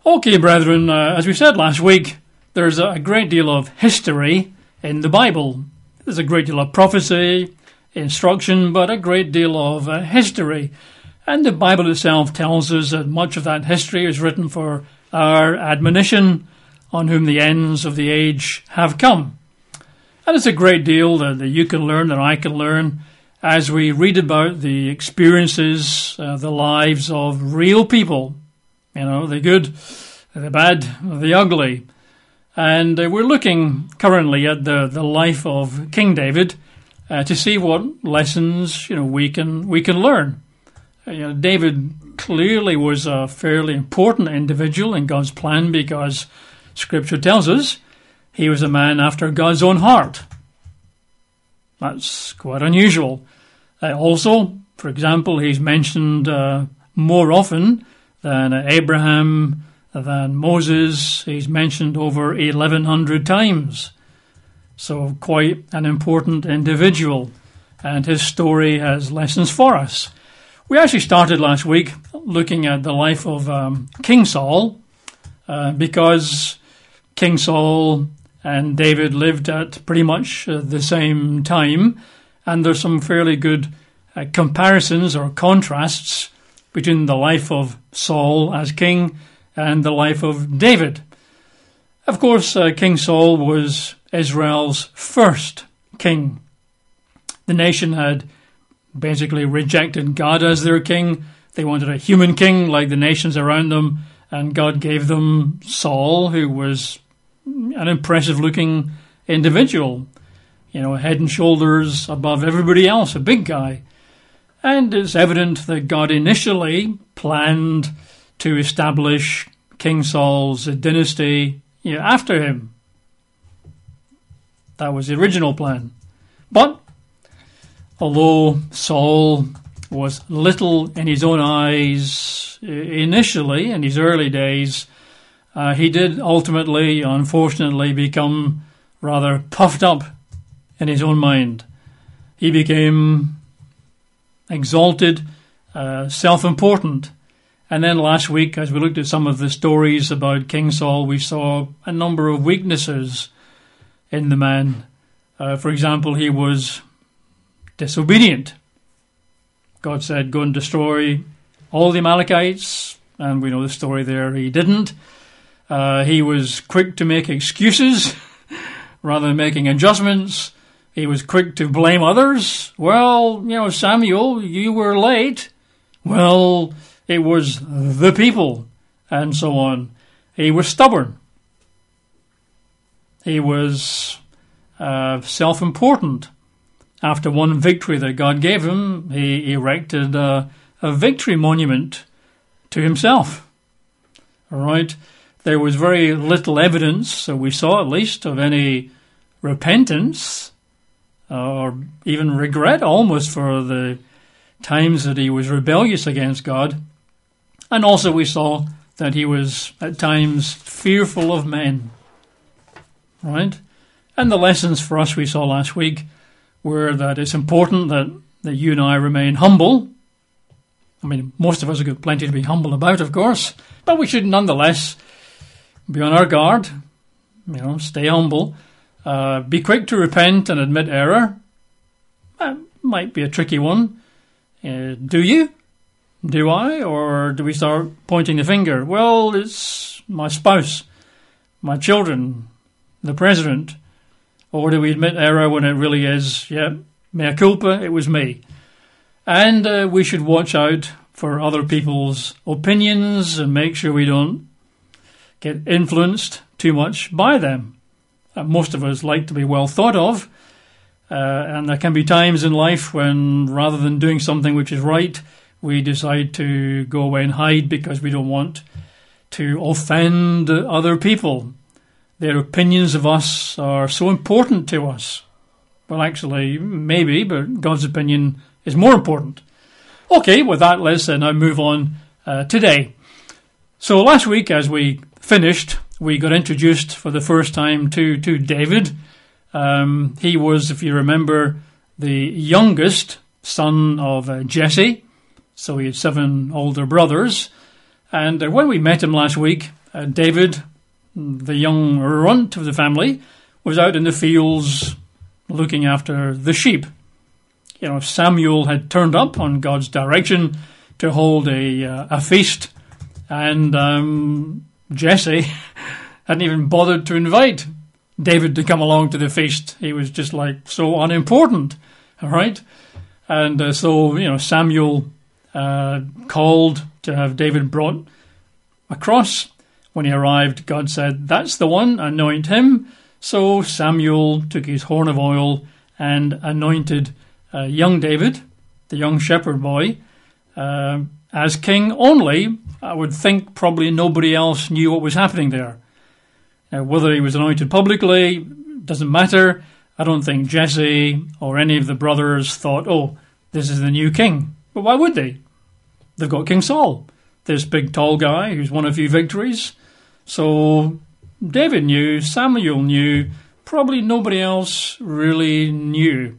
Okay, brethren, as we said last week, there's a great deal of history in the Bible. There's a great deal of prophecy, instruction, but a great deal of history. And the Bible itself tells us that much of that history is written for our admonition, on whom the ends of the age have come. And it's a great deal that you can learn, that I can learn, as we read about the experiences, the lives of real people. You know, the good, the bad, the ugly. And we're looking currently at the life of King David to see what lessons, we can learn. David clearly was a fairly important individual in God's plan because Scripture tells us he was a man after God's own heart. That's quite unusual. Also, for example, he's mentioned more often than Abraham, than Moses. He's mentioned over 1,100 times. So quite an important individual. And his story has lessons for us. We actually started last week looking at the life of King Saul, because King Saul and David lived at pretty much the same time. And there's some fairly good comparisons or contrasts between the life of Saul as king and the life of David. Of course, King Saul was Israel's first king. The nation had basically rejected God as their king. They wanted a human king like the nations around them, and God gave them Saul, who was an impressive-looking individual, head and shoulders above everybody else, a big guy. And it's evident that God initially planned to establish King Saul's dynasty after him. That was the original plan. But although Saul was little in his own eyes initially, in his early days, he did ultimately, unfortunately, become rather puffed up in his own mind. He became exalted, self-important. And then last week, as we looked at some of the stories about King Saul, we saw a number of weaknesses in the man. For example, he was disobedient. God said, go and destroy all the Amalekites, and we know the story there, he didn't. He was quick to make excuses rather than making adjustments. He was quick to blame others. Well, Samuel, you were late. Well, it was the people, and so on. He was stubborn. He was self-important. After one victory that God gave him, he erected a victory monument to himself. All right? There was very little evidence, so we saw at least, of any repentance or even regret almost for the times that he was rebellious against God. And also we saw that he was at times fearful of men. Right? And the lessons for us we saw last week were that it's important that you and I remain humble. I mean, most of us have got plenty to be humble about, of course, but we should nonetheless be on our guard, stay humble, be quick to repent and admit error. That might be a tricky one. Do you? Do I? Or do we start pointing the finger? Well, it's my spouse, my children, the president. Or do we admit error when it really is, mea culpa, it was me. And we should watch out for other people's opinions and make sure we don't get influenced too much by them. Most of us like to be well thought of, and there can be times in life when rather than doing something which is right, we decide to go away and hide because we don't want to offend other people. Their opinions of us are so important to us. Well, actually, maybe, but God's opinion is more important. Okay, with that, let's now move on today. So last week, as we finished, we got introduced for the first time to David. He was, if you remember, the youngest son of Jesse. So he had 7 older brothers. And when we met him last week, David, the young runt of the family, was out in the fields looking after the sheep. You know, Samuel had turned up on God's direction to hold a feast, and Jesse hadn't even bothered to invite David to come along to the feast. He was just like so unimportant, all right? And so, you know, Samuel called to have David brought across. When he arrived, God said, "That's the one, anoint him." So Samuel took his horn of oil and anointed young David, the young shepherd boy, as king only. I would think probably nobody else knew what was happening there. Now, whether he was anointed publicly doesn't matter. I don't think Jesse or any of the brothers thought, oh, this is the new king. But why would they? They've got King Saul, this big tall guy who's won a few victories. So David knew, Samuel knew, probably nobody else really knew.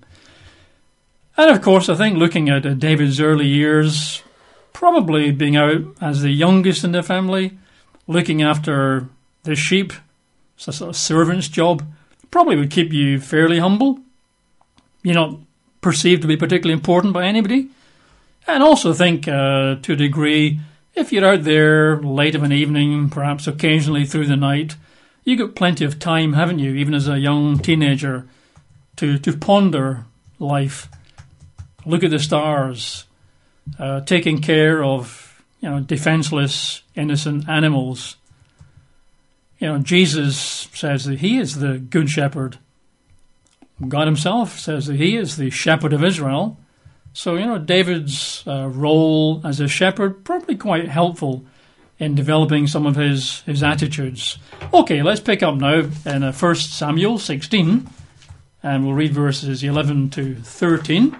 And of course, I think looking at David's early years, probably being out as the youngest in the family, looking after the sheep, it's a sort of servant's job, probably would keep you fairly humble. You're not perceived to be particularly important by anybody. And also think, to a degree, if you're out there late of an evening, perhaps occasionally through the night, you got plenty of time, haven't you, even as a young teenager, to ponder life, look at the stars, taking care of, you know, defenseless, innocent animals. You know, Jesus says that he is the good shepherd. God himself says that he is the shepherd of Israel. So, you know, David's role as a shepherd, probably quite helpful in developing some of his attitudes. Okay, let's pick up now in 1 Samuel 16, and we'll read verses 11 to 13,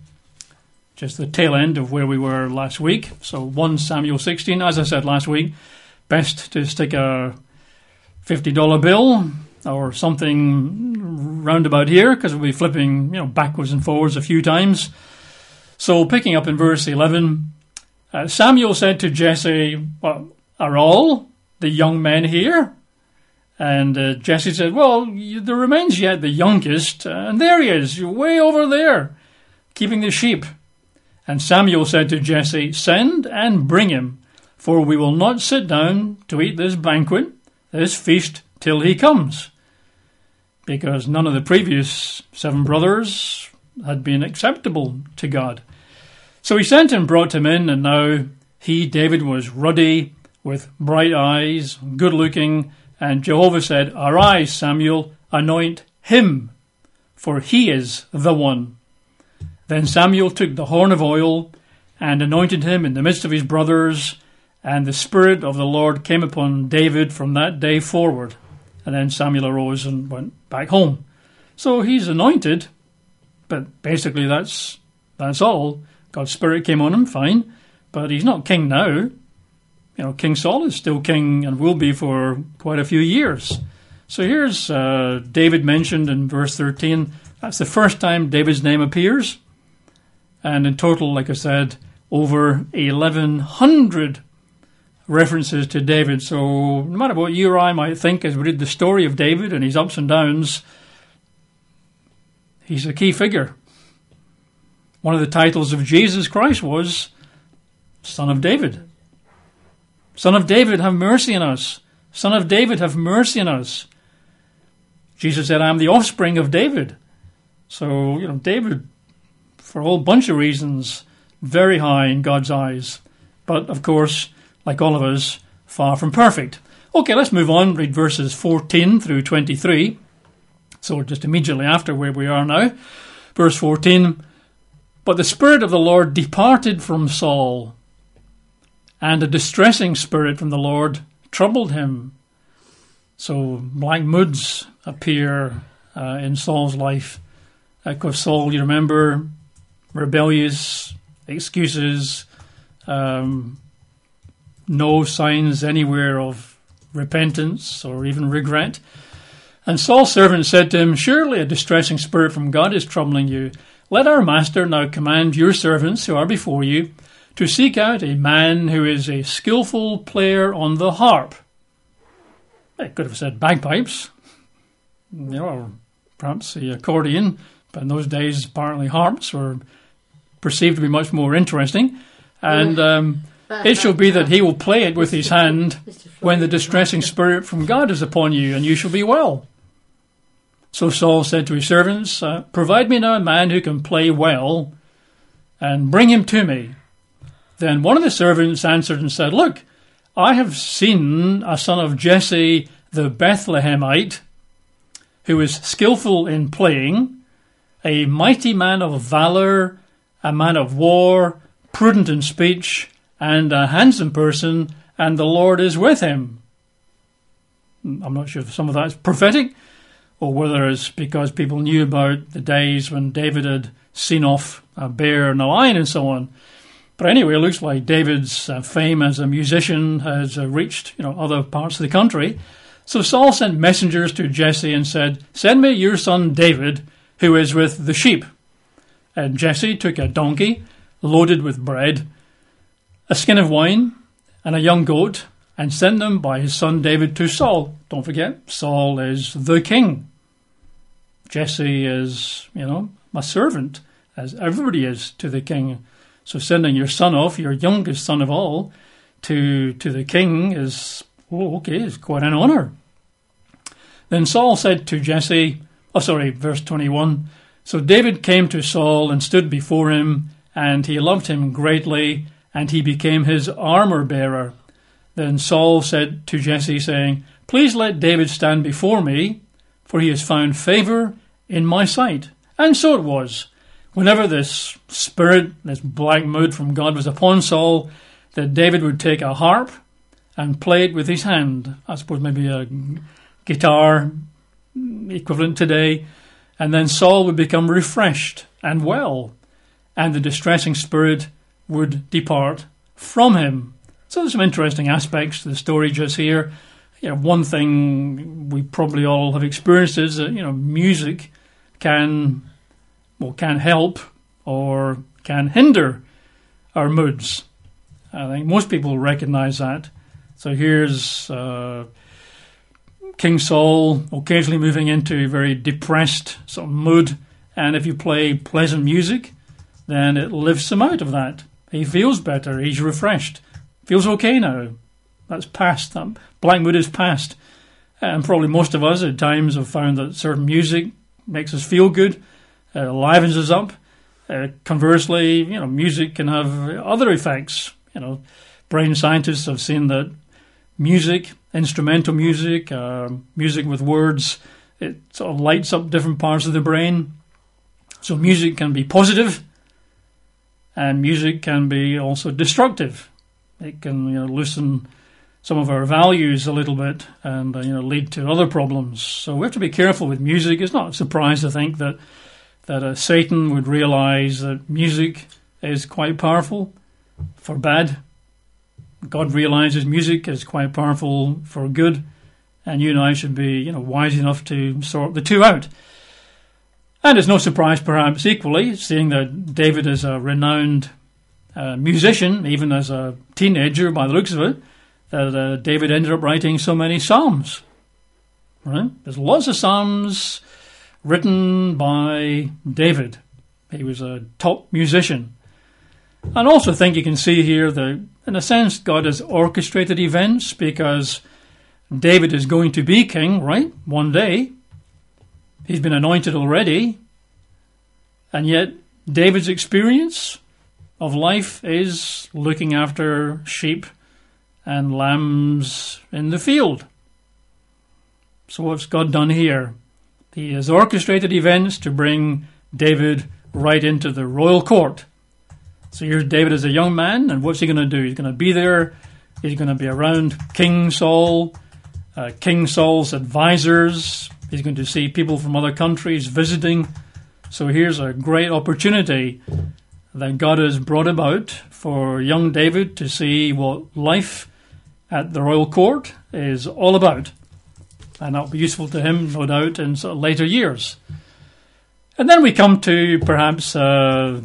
just the tail end of where we were last week. So 1 Samuel 16, as I said last week, best to stick a $50 bill or something round about here, because we'll be flipping, you know, backwards and forwards a few times. So picking up in verse 11, Samuel said to Jesse, well, "Are all the young men here?" And Jesse said, "Well, there remains yet the youngest, and there he is, way over there, keeping the sheep." And Samuel said to Jesse, "Send and bring him, for we will not sit down to eat this banquet, this feast, till he comes." Because none of the previous 7 brothers had been acceptable to God. So he sent and brought him in, and now he, David, was ruddy, with bright eyes, good-looking, and Jehovah said, "Arise, Samuel, anoint him, for he is the one." Then Samuel took the horn of oil and anointed him in the midst of his brothers, and the Spirit of the Lord came upon David from that day forward. And then Samuel arose and went back home. So he's anointed, but basically that's all. God's Spirit came on him, fine, but he's not king now. You know, King Saul is still king and will be for quite a few years. So here's David mentioned in verse 13. That's the first time David's name appears. And in total, like I said, over 1,100 references to David. So no matter what you or I might think as we read the story of David and his ups and downs, he's a key figure. One of the titles of Jesus Christ was Son of David. Son of David, have mercy on us. Son of David, have mercy on us. Jesus said, "I am the offspring of David." So, you know, David, for a whole bunch of reasons, very high in God's eyes. But, of course, like all of us, far from perfect. Okay, let's move on, read verses 14 through 23. So just immediately after where we are now. Verse 14, "But the Spirit of the Lord departed from Saul, and a distressing spirit from the Lord troubled him." So black moods appear in Saul's life. Of course, Saul, you remember, rebellious, excuses, no signs anywhere of repentance or even regret. And Saul's servant said to him, "Surely a distressing spirit from God is troubling you. Let our master now command your servants who are before you to seek out a man who is a skillful player on the harp." It could have said bagpipes, or perhaps the accordion, but in those days apparently harps were perceived to be much more interesting. And it shall be that he will play it with his hand when the distressing spirit from God is upon you, and you shall be well. So Saul said to his servants, provide me now a man who can play well, and bring him to me. Then one of the servants answered and said, look, I have seen a son of Jesse the Bethlehemite, who is skillful in playing, a mighty man of valour, a man of war, prudent in speech, and a handsome person, and the Lord is with him. I'm not sure if some of that is prophetic, or whether it's because people knew about the days when David had seen off a bear and a lion and so on. But anyway, it looks like David's fame as a musician has reached other parts of the country. So Saul sent messengers to Jesse and said, send me your son David, who is with the sheep. And Jesse took a donkey loaded with bread, a skin of wine, and a young goat, and sent them by his son David to Saul. Don't forget, Saul is the king. Jesse is, a servant, as everybody is to the king. So sending your son off, your youngest son of all, to the king is, is quite an honour. Then Saul said to Jesse, verse 21, so David came to Saul and stood before him, and he loved him greatly, and he became his armour-bearer. Then Saul said to Jesse, saying, please let David stand before me, for he has found favour in my sight. And so it was. Whenever this spirit, this black mood from God was upon Saul, that David would take a harp and play it with his hand. I suppose maybe a guitar equivalent today. And then Saul would become refreshed and well, and the distressing spirit would depart from him. So there's some interesting aspects to the story just here. One thing we probably all have experienced is that, music can help or can hinder our moods. I think most people recognize that. So here's King Saul occasionally moving into a very depressed sort of mood, and if you play pleasant music, then it lifts him out of that. He feels better, he's refreshed, feels okay now. That's past, that black mood is past. And probably most of us at times have found that certain music makes us feel good, livens us up. Conversely, music can have other effects. Brain scientists have seen that music, instrumental music, music with words, it sort of lights up different parts of the brain. So music can be positive, and music can be also destructive. It can loosen some of our values a little bit and lead to other problems. So we have to be careful with music. It's not a surprise to think that Satan would realize that music is quite powerful for bad. God realizes music is quite powerful for good, and you and I should be wise enough to sort the two out. And it's no surprise, perhaps equally, seeing that David is a renowned musician, even as a teenager by the looks of it, that David ended up writing so many psalms. Right? There's lots of psalms written by David. He was a top musician. And also think you can see here that, in a sense, God has orchestrated events, because David is going to be king, right? One day. He's been anointed already. And yet, David's experience of life is looking after sheep and lambs in the field. So what's God done here? He has orchestrated events to bring David right into the royal court. So here's David as a young man, and what's he going to do? He's going to be there. He's going to be around King Saul, King Saul's advisors. He's going to see people from other countries visiting. So here's a great opportunity that God has brought about for young David to see what life at the royal court is all about. And that'll be useful to him, no doubt, in sort of later years. And then we come to perhaps one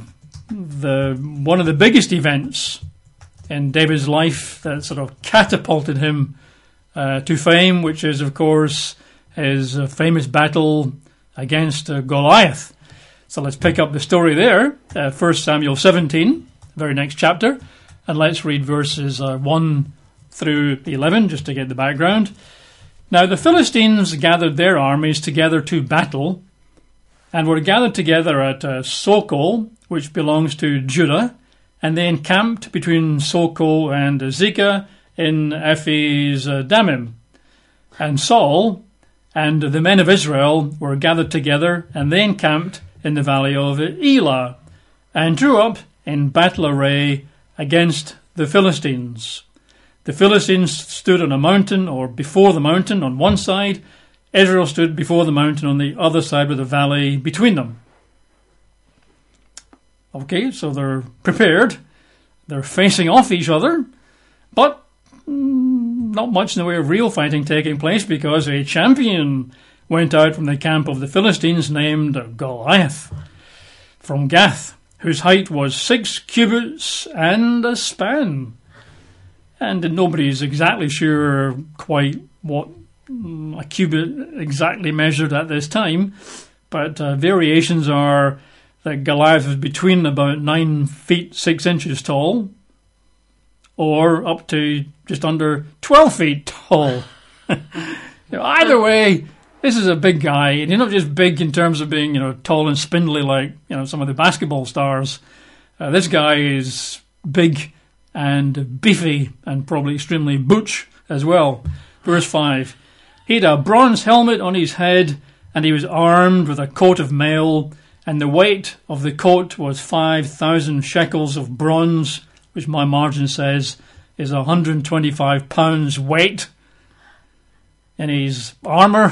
of the biggest events in David's life that sort of catapulted him to fame, which is, of course, his famous battle against Goliath. So let's pick up the story there, 1 Samuel 17, very next chapter, and let's read verses 1 through 11, just to get the background. Now the Philistines gathered their armies together to battle, and were gathered together at Sokol, which belongs to Judah, and they encamped between Sokol and Azekah in Ephes Dammim. And Saul and the men of Israel were gathered together, and they encamped in the valley of Elah, and drew up in battle array against the Philistines. The Philistines stood on a mountain, or before the mountain on one side. Israel stood before the mountain on the other side with a valley between them. Okay, so they're prepared. They're facing off each other, but not much in the way of real fighting taking place, because a champion went out from the camp of the Philistines named Goliath from Gath, whose height was 6 cubits and a span. And nobody's exactly sure quite what a cubit exactly measured at this time, but variations are that Goliath was between about 9 feet 6 inches tall, or up to just under 12 feet tall. Either way, this is a big guy, and he's not just big in terms of being, tall and spindly like, some of the basketball stars. This guy is big and beefy and probably extremely butch as well. Verse 5. He had a bronze helmet on his head, and he was armed with a coat of mail, and the weight of the coat was 5,000 shekels of bronze, which my margin says is 125 pounds weight in his armour.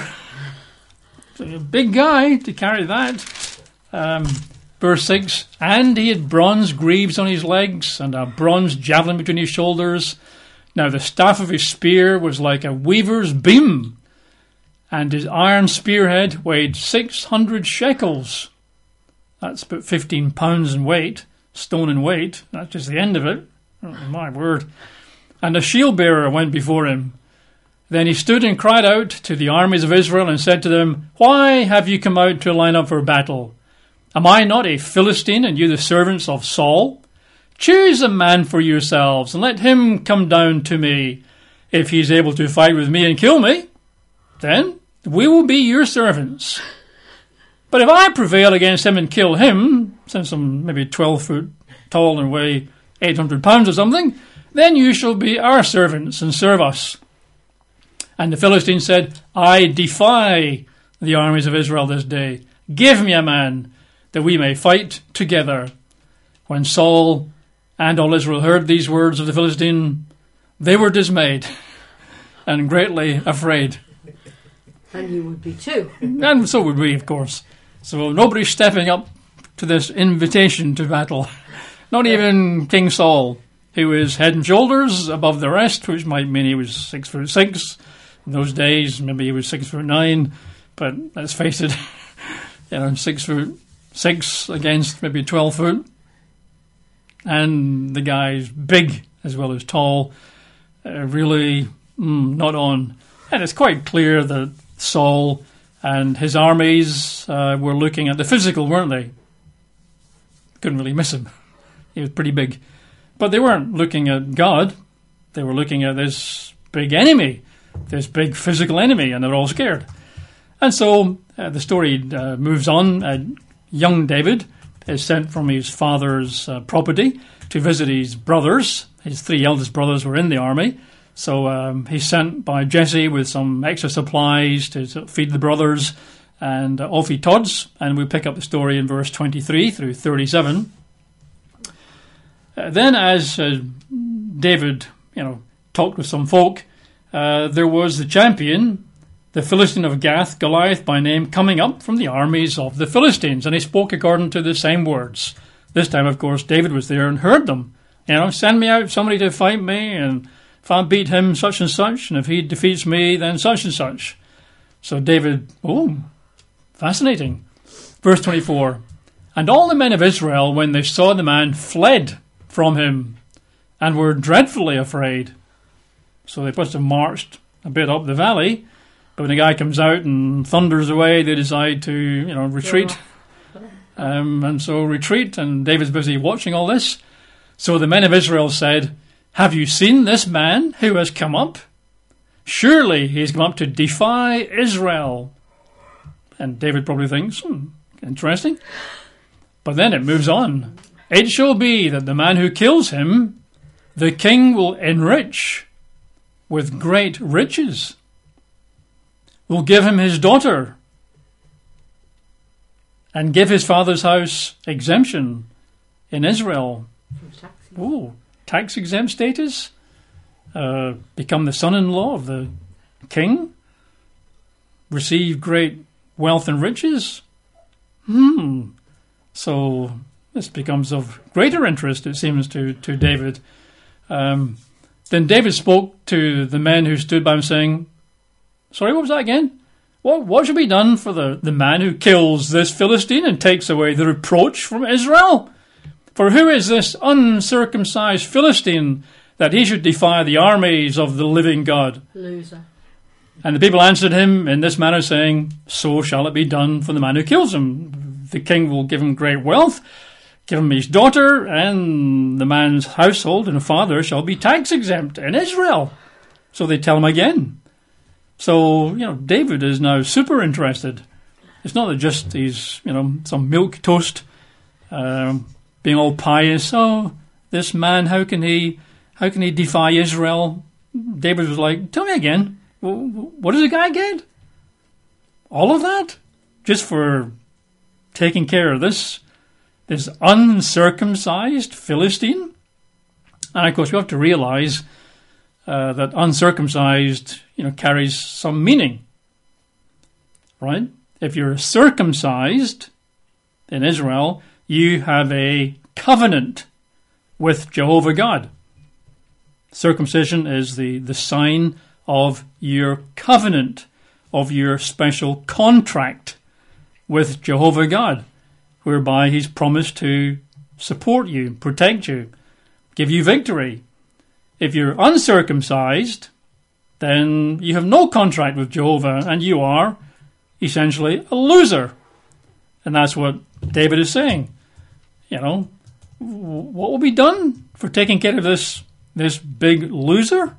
So a big guy to carry that. Verse 6, and he had bronze greaves on his legs, and a bronze javelin between his shoulders. Now the staff of his spear was like a weaver's beam, and his iron spearhead weighed 600 shekels. That's about 15 pounds in weight, stone in weight. That's just the end of it. Oh, my word. And a shield bearer went before him. Then he stood and cried out to the armies of Israel and said to them, why have you come out to line up for battle? Am I not a Philistine, and you the servants of Saul? Choose a man for yourselves, and let him come down to me. If he is able to fight with me and kill me, then we will be your servants. But if I prevail against him and kill him, since I'm maybe 12 foot tall and weigh 800 pounds or something, then you shall be our servants and serve us. And the Philistine said, I defy the armies of Israel this day. Give me a man, that we may fight together. When Saul and all Israel heard these words of the Philistine, they were dismayed and greatly afraid. And you would be too. And so would we, of course. So nobody's stepping up to this invitation to battle. Not even King Saul, who is head and shoulders above the rest, which might mean he was 6'6". In those days, maybe he was 6'9", but let's face it, 6'6" against maybe 12 foot. And the guy's big as well as tall, really not on. And it's quite clear that Saul and his armies were looking at the physical, weren't they? Couldn't really miss him. He was pretty big. But they weren't looking at God. They were looking at this big enemy, this big physical enemy, and they're all scared. And so the story moves on. Young David is sent from his father's property to visit his brothers. His 3 eldest brothers were in the army. So he's sent by Jesse with some extra supplies to feed the brothers, and off he tods. And we pick up the story in verse 23 through 37. Then as David, talked with some folk, there was the champion, the Philistine of Gath, Goliath by name, coming up from the armies of the Philistines, and he spoke according to the same words. This time, of course, David was there and heard them. Send me out somebody to fight me, and if I beat him, such and such, and if he defeats me, then such and such. So David, fascinating. Verse 24, and all the men of Israel, when they saw the man, fled from him, and were dreadfully afraid. So they must have marched a bit up the valley. But when the guy comes out and thunders away, they decide to, retreat. And so retreat, and David's busy watching all this. So the men of Israel said, "Have you seen this man who has come up? Surely he's come up to defy Israel." And David probably thinks, interesting. But then it moves on. "It shall be that the man who kills him, the king will enrich with great riches, will give him his daughter, and give his father's house exemption in Israel." Oh, tax exempt status? Become the son-in-law of the king? Receive great wealth and riches? So this becomes of greater interest, it seems, to David. Then David spoke to the men who stood by him, saying, "Sorry, what was that again? What should be done for the man who kills this Philistine and takes away the reproach from Israel? For who is this uncircumcised Philistine that he should defy the armies of the living God?" Loser. And the people answered him in this manner, saying, "So shall it be done for the man who kills him. The king will give him great wealth, give him his daughter, and the man's household and father shall be tax exempt in Israel." So they tell him again. So, David is now super interested. It's not that just he's, some milk toast, being all pious. "Oh, this man, how can he defy Israel?" David was like, "Tell me again, what does the guy get? All of that? Just for taking care of this uncircumcised Philistine?" And of course we have to realize that uncircumcised, carries some meaning, right? If you're circumcised in Israel, you have a covenant with Jehovah God. Circumcision is the sign of your covenant, of your special contract with Jehovah God, whereby he's promised to support you, protect you, give you victory. If you're uncircumcised, then you have no contract with Jehovah, and you are essentially a loser. And that's what David is saying. What will be done for taking care of this big loser?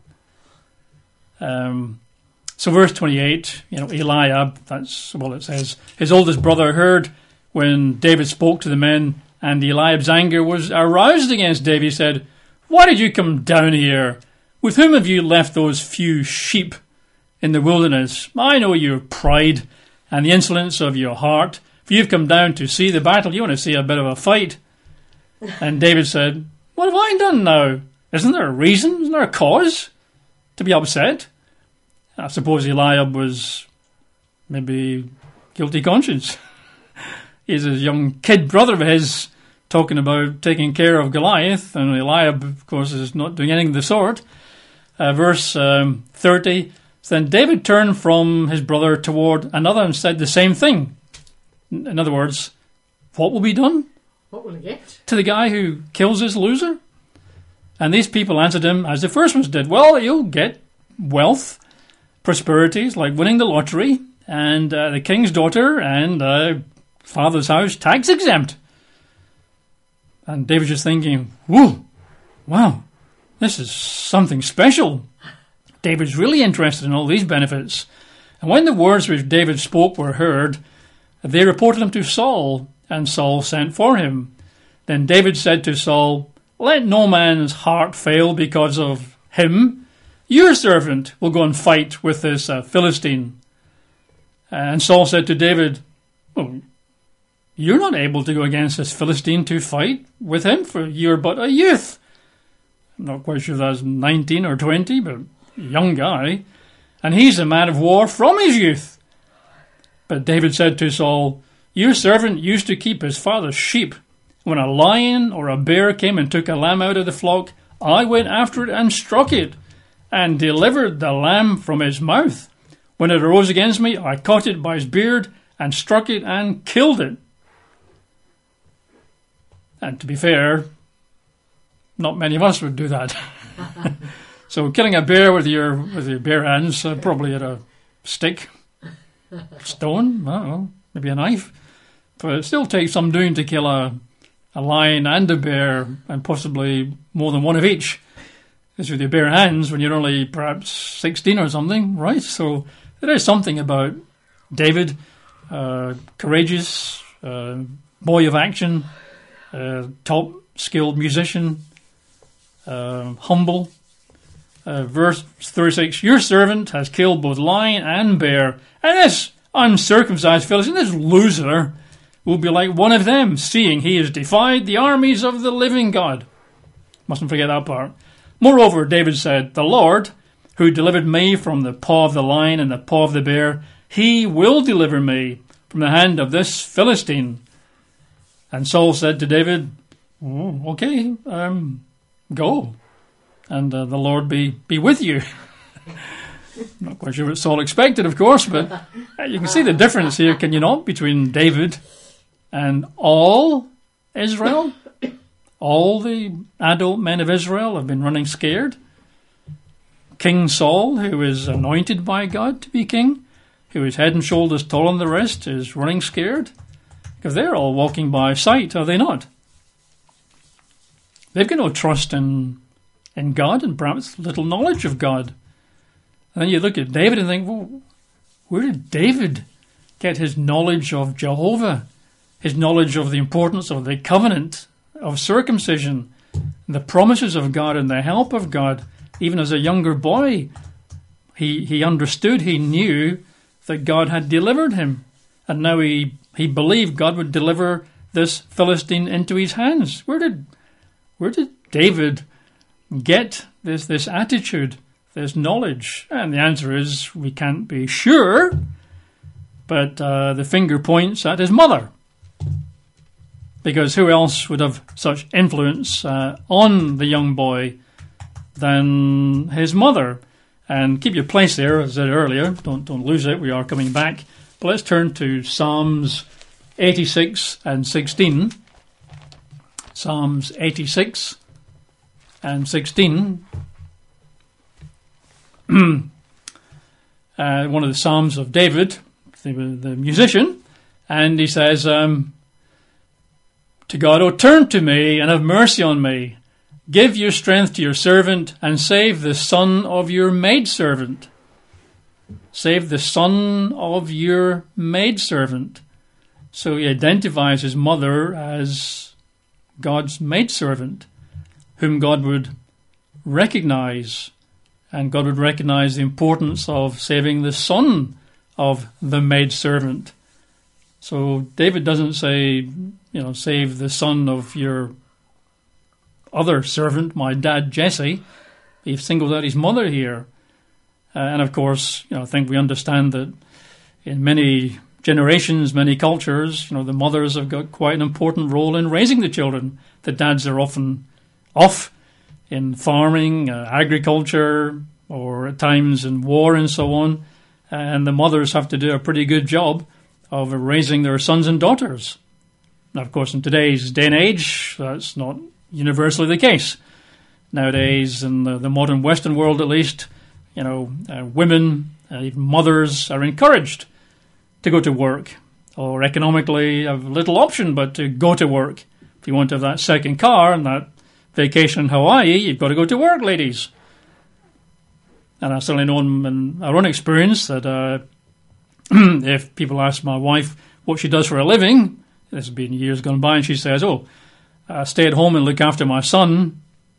So verse 28, Eliab, that's what it says. His oldest brother heard when David spoke to the men, and Eliab's anger was aroused against David. He said, "Why did you come down here? With whom have you left those few sheep in the wilderness? I know your pride and the insolence of your heart, for you've come down to see the battle. You want to see a bit of a fight." And David said, "What have I done now? Isn't there a reason? Isn't there a cause to be upset?" I suppose Eliab was maybe guilty conscience. He's a young kid brother of his talking about taking care of Goliath, and Eliab, of course, is not doing anything of the sort. Verse 30, then David turned from his brother toward another and said the same thing. In other words, what will be done? What will he get? To the guy who kills this loser? And these people answered him as the first ones did. Well, you'll get wealth, prosperities like winning the lottery, and the king's daughter, and father's house tax exempt. And David's just thinking, whoa, wow, this is something special. David's really interested in all these benefits. And when the words which David spoke were heard, they reported them to Saul, and Saul sent for him. Then David said to Saul, "Let no man's heart fail because of him. Your servant will go and fight with this Philistine." And Saul said to David, "Well, you're not able to go against this Philistine to fight with him, for you're but a youth." I'm not quite sure if that's 19 or 20, but a young guy. And he's a man of war from his youth. But David said to Saul, "Your servant used to keep his father's sheep. When a lion or a bear came and took a lamb out of the flock, I went after it and struck it, and delivered the lamb from his mouth. When it arose against me, I caught it by his beard, and struck it and killed it." And to be fair, not many of us would do that. So killing a bear with your bare hands, probably at a stick, stone, I don't know, maybe a knife. But it still takes some doing to kill a lion and a bear, and possibly more than one of each. Because with your bare hands, when you're only perhaps 16 or something, right? So there is something about David, courageous, boy of action, top skilled musician, humble. Verse 36, your servant has killed both lion and bear, and this uncircumcised Philistine, this loser, will be like one of them, seeing he has defied the armies of the living God. Mustn't forget that part. Moreover, David said, the Lord, who delivered me from the paw of the lion and the paw of the bear, he will deliver me from the hand of this Philistine. And Saul said to David, okay, go. And the Lord be with you. Not quite sure what Saul expected, of course, but you can see the difference here, can you not, between David and all Israel? All the adult men of Israel have been running scared. King Saul, who is anointed by God to be king, who is head and shoulders taller than the rest, is running scared. Because they're all walking by sight, are they not? They've got no trust in God and perhaps little knowledge of God. And then you look at David and think, well, where did David get his knowledge of Jehovah, his knowledge of the importance of the covenant, of circumcision, the promises of God and the help of God? Even as a younger boy, he understood, he knew that God had delivered him. And now he believed God would deliver this Philistine into his hands. Where did David get this attitude, this knowledge? And the answer is, we can't be sure, but the finger points at his mother. Because who else would have such influence on the young boy than his mother? And keep your place there, as I said earlier. Don't lose it. We are coming back. But let's turn to Psalms 86 and 16. Psalms 86 and 16. One of the Psalms of David, the musician. And he says, to God, O turn to me and have mercy on me. Give your strength to your servant and save the son of your maidservant. Save the son of your maidservant. So he identifies his mother as God's maidservant, whom God would recognize. And God would recognize the importance of saving the son of the maidservant. So David doesn't say, save the son of your other servant, my dad Jesse. He singled out his mother here. And of course, I think we understand that in many generations, many cultures, the mothers have got quite an important role in raising the children. The dads are often off in farming, agriculture, or at times in war and so on. And the mothers have to do a pretty good job of raising their sons and daughters. Now, of course, in today's day and age, that's not universally the case. Nowadays, in the modern Western world at least, women, even mothers, are encouraged to go to work, or economically have little option but to go to work. If you want to have that second car and that vacation in Hawaii, you've got to go to work, ladies. And I certainly know in our own experience that if people ask my wife what she does for a living, this has been years gone by, and she says, stay at home and look after my son.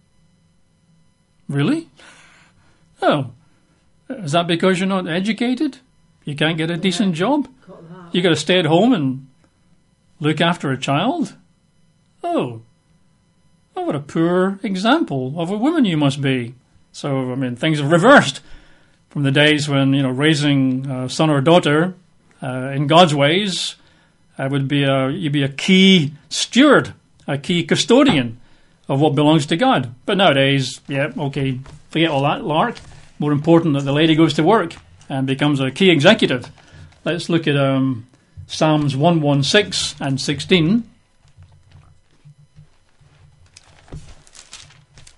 Really? Oh, is that because you're not educated? You can't get a decent job? You got to stay at home and look after a child? Oh, what a poor example of a woman you must be. So, things have reversed from the days when, raising a son or daughter in God's ways you'd be a key steward, a key custodian of what belongs to God. But nowadays, forget all that lark. More important that the lady goes to work and becomes a key executive. Let's look at Psalms 116 and 16.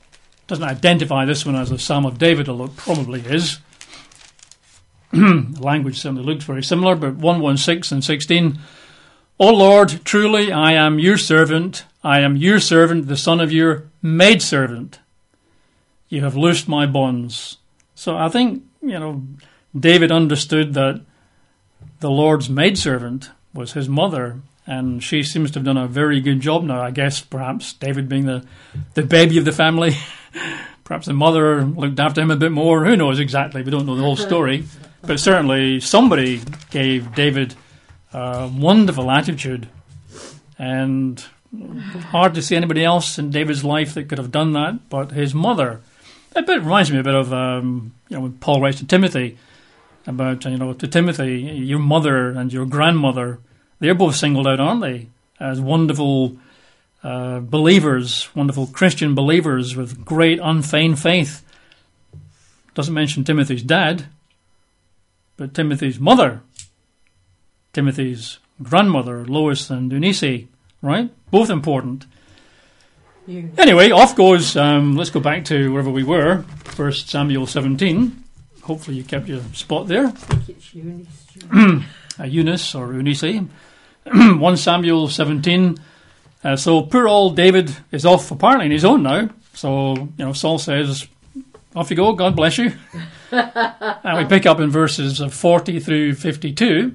doesn't identify this one as a Psalm of David, although it probably is. The language certainly looks very similar, but 116 and 16. O Lord, truly I am your servant. I am your servant, the son of your maidservant. You have loosed my bonds. So I think, David understood that the Lord's maidservant was his mother, and she seems to have done a very good job now. I guess perhaps David being the baby of the family, perhaps the mother looked after him a bit more. Who knows exactly? We don't know the whole story. But certainly somebody gave David a wonderful attitude, and hard to see anybody else in David's life that could have done that, but his mother. It reminds me a bit of, when Paul writes to Timothy about, to Timothy, your mother and your grandmother, they're both singled out, aren't they, as wonderful believers, wonderful Christian believers with great unfeigned faith. Doesn't mention Timothy's dad, but Timothy's mother, Timothy's grandmother, Lois and Eunice, right? Both important. Yeah. Anyway, off goes, let's go back to wherever we were, 1 Samuel 17. Hopefully you kept your spot there. I think it's Eunice. Eunice or Eunice. 1 Samuel 17. So poor old David is off apparently on his own now. So, Saul says, off you go, God bless you. And we pick up in verses 40 through 52.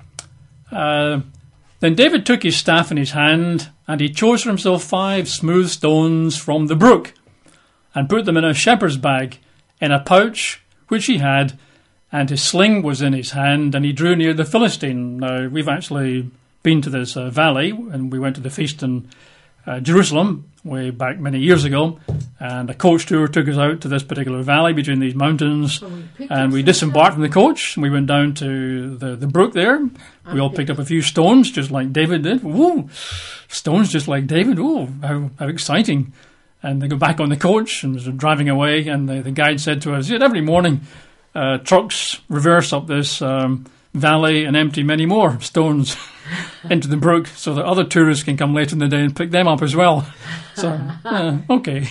Then David took his staff in his hand, and he chose for himself 5 smooth stones from the brook, and put them in a shepherd's bag, in a pouch which he had, and his sling was in his hand, and he drew near the Philistine. Now, we've actually been to this valley, and we went to the feast in Jerusalem way back many years ago, and a coach tour took us out to this particular valley between these mountains, and we disembarked from the coach, and we went down to the brook there. We all picked up a few stones, just like David did. Woo! Stones just like David. Ooh, how exciting. And they go back on the coach and was driving away, and the guide said to us, every morning trucks reverse up this valley and empty many more stones into the brook so that other tourists can come later in the day and pick them up as well. So, okay.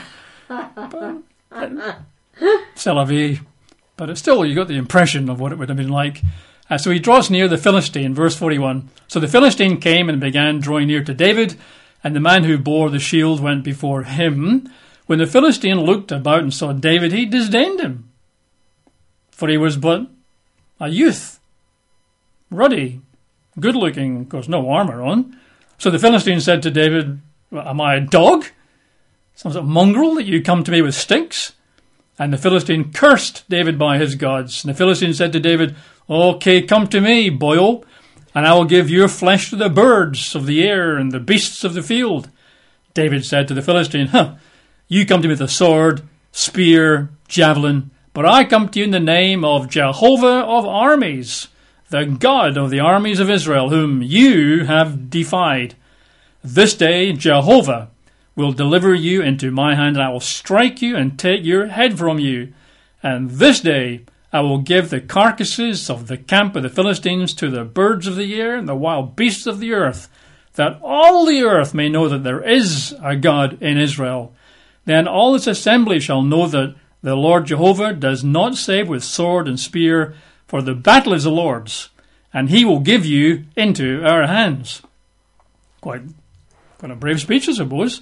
C'est la vie. But it's still, you got the impression of what it would have been like. So he draws near the Philistine, verse 41. So the Philistine came and began drawing near to David, and the man who bore the shield went before him. When the Philistine looked about and saw David, he disdained him, for he was but a youth, ruddy, good-looking, of course, no armour on. So the Philistine said to David, am I a dog, some sort of mongrel, that you come to me with sticks? And the Philistine cursed David by his gods. And the Philistine said to David, okay, come to me, boyo, and I will give your flesh to the birds of the air and the beasts of the field. David said to the Philistine, you come to me with a sword, spear, javelin, but I come to you in the name of Jehovah of armies, the God of the armies of Israel, whom you have defied. This day Jehovah will deliver you into my hand, and I will strike you and take your head from you. And this day I will give the carcasses of the camp of the Philistines to the birds of the air and the wild beasts of the earth, that all the earth may know that there is a God in Israel. Then all this assembly shall know that the Lord Jehovah does not save with sword and spear, for the battle is the Lord's, and he will give you into our hands. Quite a brave speech, I suppose.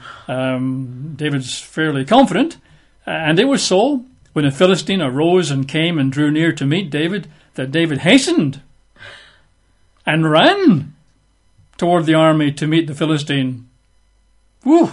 David's fairly confident. And it was so, when the Philistine arose and came and drew near to meet David, that David hastened and ran toward the army to meet the Philistine. Woo!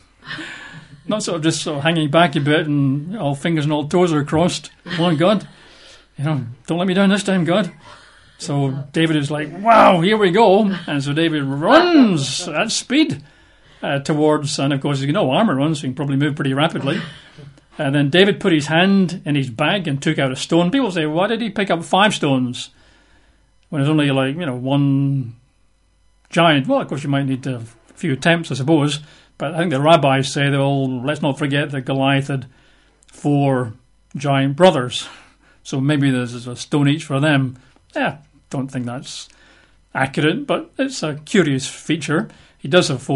Not just hanging back a bit and all fingers and all toes are crossed. Oh, God. Don't let me down this time, God. So David is like, wow, here we go. And so David runs at speed towards, and of course he's got no armour on, so he can probably move pretty rapidly. And then David put his hand in his bag and took out a stone. People say, why did he pick up 5 stones when it's only one giant? Well, of course you might need a few attempts, I suppose. But I think the rabbis say, let's not forget that Goliath had 4 giant brothers. So maybe there's a stone each for them. Don't think that's accurate, but it's a curious feature. He does have 4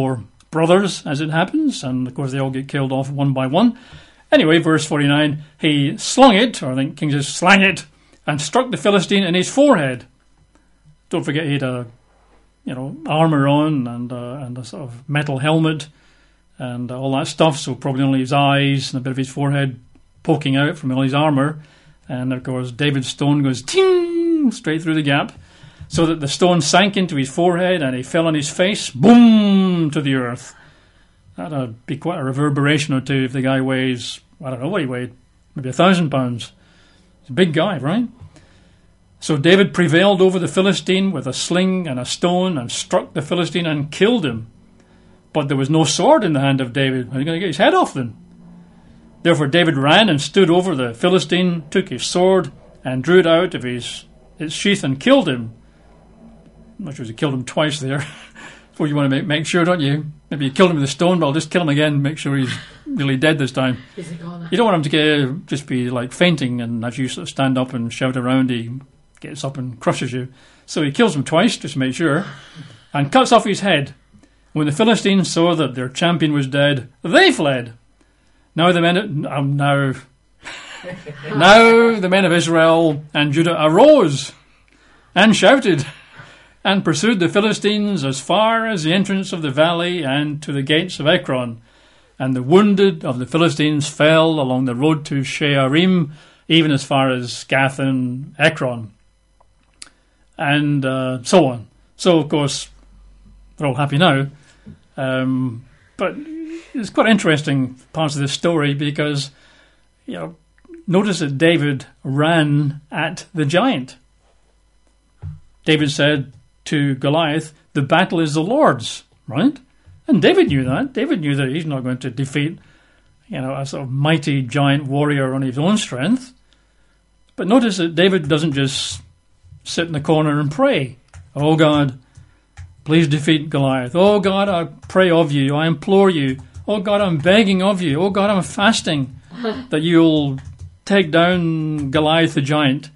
brothers, as it happens, and of course they all get killed off one by one. Anyway, verse 49, he slung it, or I think King says slang it, and struck the Philistine in his forehead. Don't forget he had a, armour on and a sort of metal helmet and all that stuff, so probably only his eyes and a bit of his forehead poking out from all his armour. And of course David's stone goes ting straight through the gap, so that the stone sank into his forehead and he fell on his face, boom, to the earth. That'd be quite a reverberation or two if the guy weighs, I don't know what he weighed, maybe 1,000 pounds. He's a big guy, right? So David prevailed over the Philistine with a sling and a stone and struck the Philistine and killed him. But there was no sword in the hand of David. How are you going to get his head off then? Therefore David ran and stood over the Philistine, took his sword and drew it out of its sheath and killed him. I'm not sure he killed him twice there. Well, you want to make sure, don't you? Maybe you killed him with a stone, but I'll just kill him again and make sure he's really dead this time. Is he gone? You don't want him to just be like fainting, and as you sort of stand up and shout around, he gets up and crushes you. So he kills him twice, just to make sure, and cuts off his head. When the Philistines saw that their champion was dead, they fled. Now the men of Israel and Judah arose and shouted and pursued the Philistines as far as the entrance of the valley and to the gates of Ekron. And the wounded of the Philistines fell along the road to Shearim, even as far as Gath and Ekron. And so on. So, of course, they're all happy now. But it's quite interesting parts of this story because, notice that David ran at the giant. David said to Goliath, the battle is the Lord's, right? And David knew that. David knew that he's not going to defeat, a sort of mighty giant warrior on his own strength. But notice that David doesn't just sit in the corner and pray. Oh God, please defeat Goliath. Oh God, I pray of you. I implore you. Oh God, I'm begging of you. Oh God, I'm fasting that you'll take down Goliath the giant.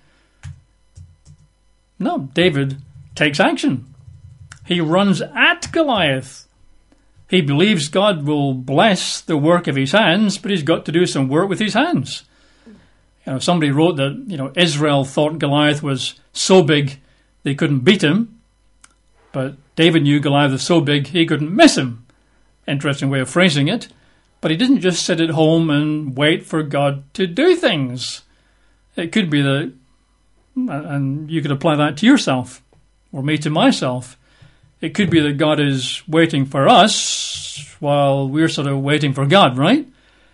No, David takes action. He runs at Goliath. He believes God will bless the work of his hands, but he's got to do some work with his hands. Somebody wrote that, Israel thought Goliath was so big they couldn't beat him, but David knew Goliath was so big he couldn't miss him. Interesting way of phrasing it. But he didn't just sit at home and wait for God to do things. It could be that, and you could apply that to yourself, or me to myself. It could be that God is waiting for us while we're sort of waiting for God, right?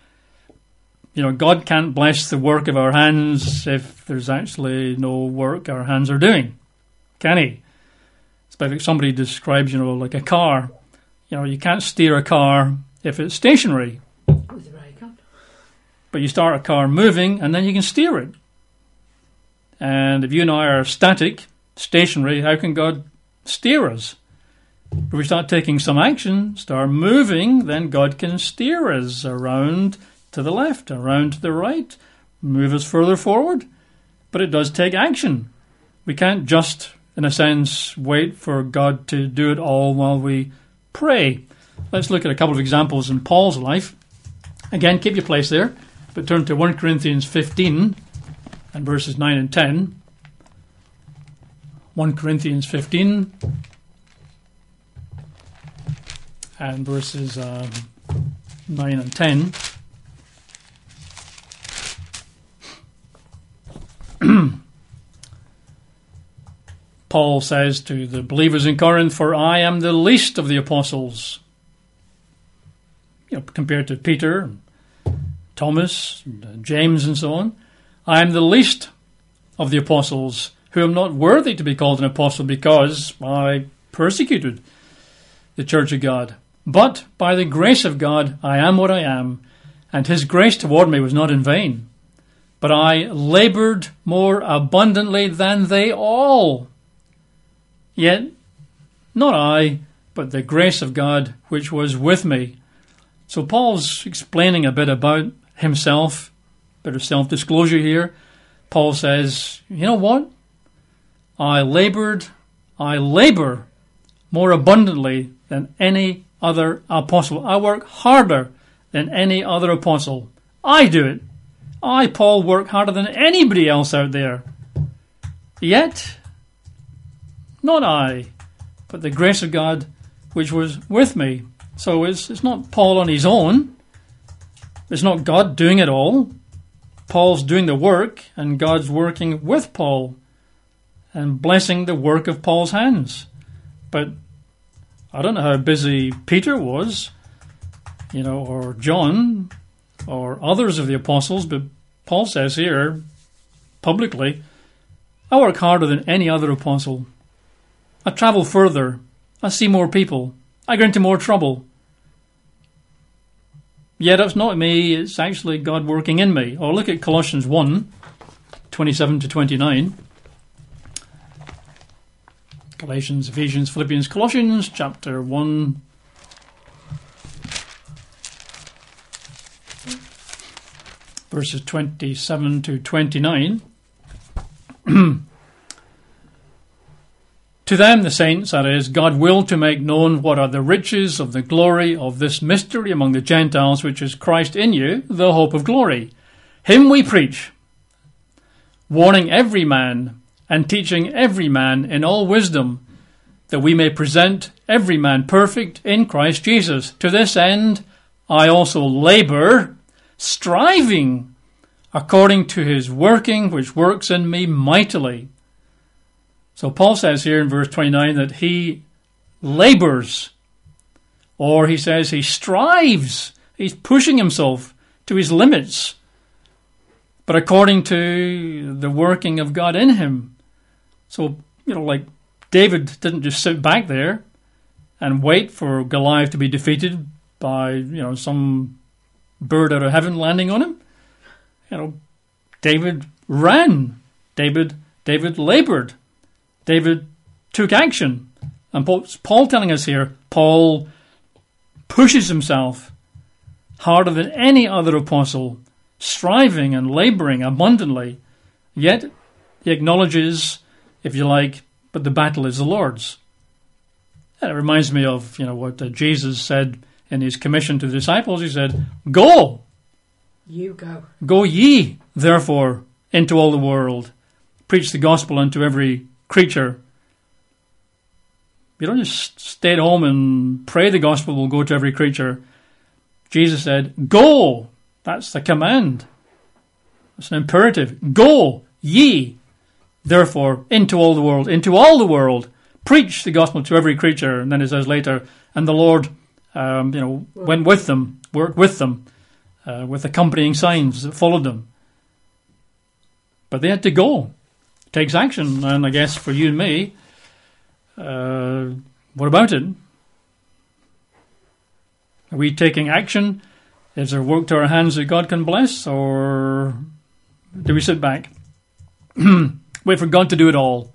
God can't bless the work of our hands if there's actually no work our hands are doing, can he? It's like somebody describes, like a car. You can't steer a car if it's stationary. Very good. But you start a car moving and then you can steer it. And if you and I are static, stationary, how can God steer us? If we start taking some action, start moving, then God can steer us around to the left, around to the right, move us further forward. But it does take action. We can't just, in a sense, wait for God to do it all while we pray. Let's look at a couple of examples in Paul's life. Again, keep your place there, but turn to 1 Corinthians 15 and verses 9 and 10. 1 Corinthians 15 and verses 9 and 10. Paul says to the believers in Corinth, for I am the least of the apostles. Compared to Peter, Thomas, and James and so on. I am the least of the apostles, who am not worthy to be called an apostle because I persecuted the church of God. But by the grace of God I am what I am, and his grace toward me was not in vain. But I laboured more abundantly than they all. Yet not I, but the grace of God which was with me. So Paul's explaining a bit about himself, a bit of self-disclosure here. Paul says, you know what? I labour more abundantly than any other apostle. I work harder than any other apostle. I do it. I, Paul, work harder than anybody else out there. Yet, not I, but the grace of God which was with me. So it's not Paul on his own. It's not God doing it all. Paul's doing the work, and God's working with Paul and blessing the work of Paul's hands. But I don't know how busy Peter was, or John, or others of the apostles, but Paul says here, publicly, I work harder than any other apostle. I travel further. I see more people. I get into more trouble. Yet it's not me, it's actually God working in me. Or look at Colossians 1, 27 to 29. Galatians, Ephesians, Philippians, Colossians, chapter 1. Verses 27 to 29. To them, the saints, that is, God willed to make known what are the riches of the glory of this mystery among the Gentiles, which is Christ in you, the hope of glory. Him we preach, warning every man and teaching every man in all wisdom, that we may present every man perfect in Christ Jesus. To this end, I also labor, striving according to his working, which works in me mightily. So Paul says here in verse 29 that he labors, or he says he strives. He's pushing himself to his limits, but according to the working of God in him. So, like David didn't just sit back there and wait for Goliath to be defeated by, some bird out of heaven landing on him. David ran. David labored. David took action. And Paul telling us here, Paul pushes himself harder than any other apostle, striving and laboring abundantly. Yet he acknowledges, if you like, but the battle is the Lord's. And it reminds me of, what Jesus said in his commission to the disciples. He said, go. You go. Go ye, therefore, into all the world. Preach the gospel unto every creature. You don't just stay at home and pray the gospel will go to every creature. Jesus said, go. That's the command. It's an imperative. Go, ye, therefore, into all the world. Into all the world. Preach the gospel to every creature. And then it says later, and the Lord, went with them, worked with them, with accompanying signs that followed them. But they had to go. It takes action. And I guess for you and me, what about it? Are we taking action? Is there work to our hands that God can bless? Or do we sit back? Wait for God to do it all?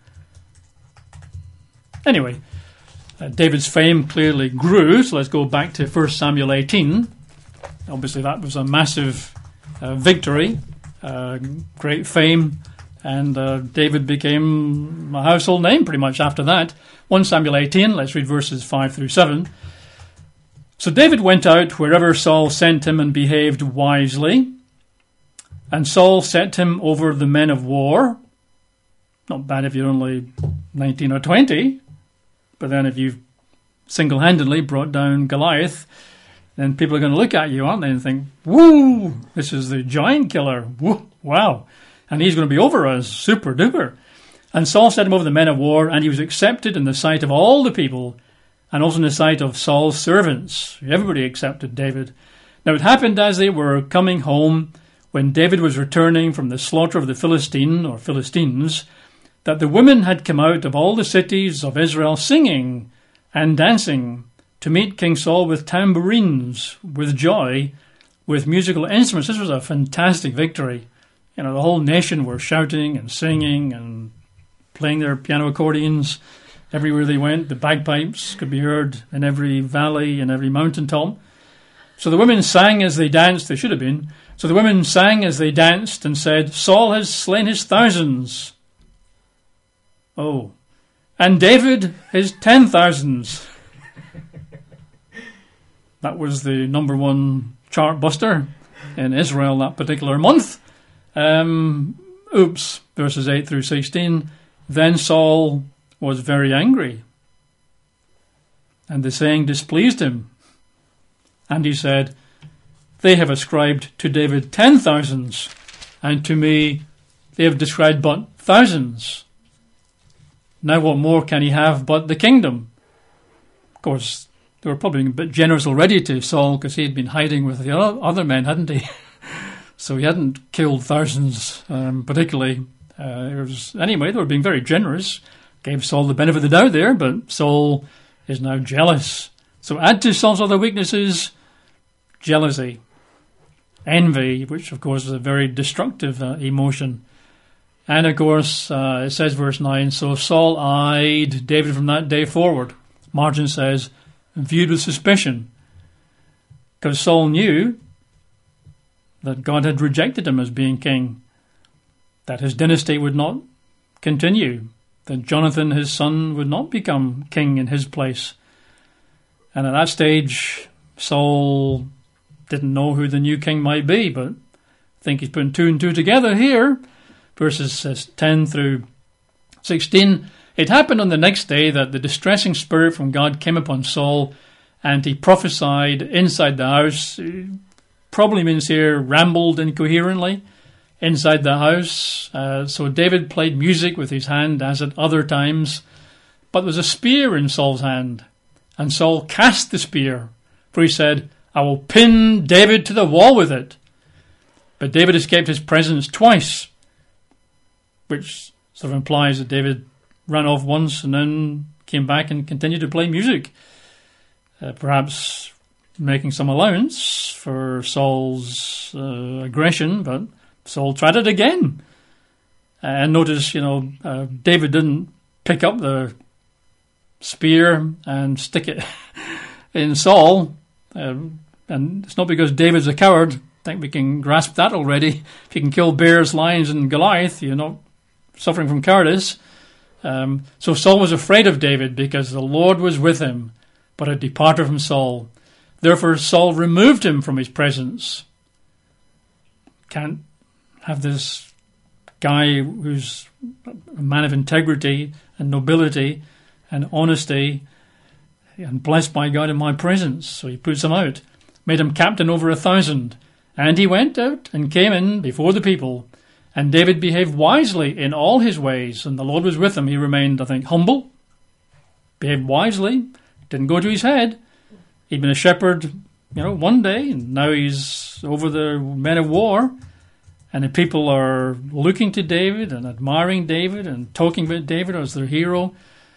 Anyway, David's fame clearly grew, so let's go back to 1 Samuel 18. Obviously that was a massive victory, great fame, and David became a household name pretty much after that. 1 Samuel 18, let's read verses 5 through 7. So David went out wherever Saul sent him and behaved wisely. And Saul set him over the men of war. Not bad if you're only 19 or 20. But then if you've single-handedly brought down Goliath, then people are going to look at you, aren't they, and think, woo, this is the giant killer. Woo, wow. And he's going to be over us, super duper. And Saul set him over the men of war, and he was accepted in the sight of all the people, and also in the sight of Saul's servants. Everybody accepted David. Now it happened as they were coming home, when David was returning from the slaughter of the Philistines, that the women had come out of all the cities of Israel singing and dancing to meet King Saul with tambourines, with joy, with musical instruments. This was a fantastic victory. The whole nation were shouting and singing and playing their piano accordions. Everywhere they went, the bagpipes could be heard in every valley and every mountaintop. So the women sang as they danced. They should have been. So the women sang as they danced and said, Saul has slain his thousands. Oh. And David his 10,000s. That was the number one chart buster in Israel that particular month. Verses 8 through 16. Then Saul was very angry, and the saying displeased him. And he said, they have ascribed to David 10,000s, and to me they have described but thousands. Now what more can he have but the kingdom? Of course, they were probably a bit generous already to Saul, because he had been hiding with the other men, hadn't he? So he hadn't killed thousands, particularly. Anyway, they were being very generous. Gave Saul the benefit of the doubt there, but Saul is now jealous. So add to Saul's other weaknesses, jealousy, envy, which of course is a very destructive emotion. And of course, it says verse 9, so Saul eyed David from that day forward. Margin says, viewed with suspicion. Because Saul knew that God had rejected him as being king, that his dynasty would not continue, that Jonathan, his son, would not become king in his place. And at that stage, Saul didn't know who the new king might be, but I think he's putting two and two together here. Verses 10 through 16. It happened on the next day that the distressing spirit from God came upon Saul, and he prophesied inside the house. Probably means here rambled incoherently inside the house. So David played music with his hand as at other times, but there was a spear in Saul's hand, and Saul cast the spear, for he said, I will pin David to the wall with it. But David escaped his presence twice, which sort of implies that David ran off once and then came back and continued to play music, perhaps making some allowance for Saul's aggression, but Saul tried it again. And notice, David didn't pick up the spear and stick it in Saul. And it's not because David's a coward. I think we can grasp that already. If you can kill bears, lions, and Goliath, you're not suffering from cowardice. So Saul was afraid of David because the Lord was with him, but had departed from Saul. Therefore Saul removed him from his presence. Can't have this guy who's a man of integrity and nobility and honesty and blessed by God in my presence. So he puts him out, made him captain over 1,000. And he went out and came in before the people. And David behaved wisely in all his ways, and the Lord was with him. He remained, I think, humble, behaved wisely, didn't go to his head. He'd been a shepherd, one day, and now he's over the men of war. And the people are looking to David and admiring David and talking about David as their hero.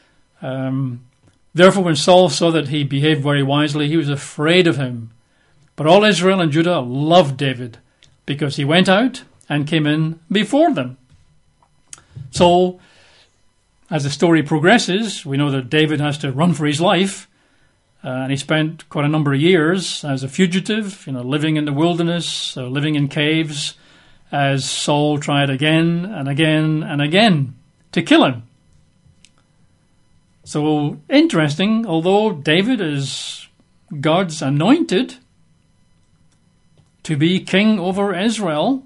Therefore, when Saul saw that he behaved very wisely, he was afraid of him. But all Israel and Judah loved David because he went out and came in before them. So, as the story progresses, we know that David has to run for his life. And he spent quite a number of years as a fugitive, living in the wilderness, living in caves, as Saul tried again and again and again to kill him. So, interesting, although David is God's anointed to be king over Israel,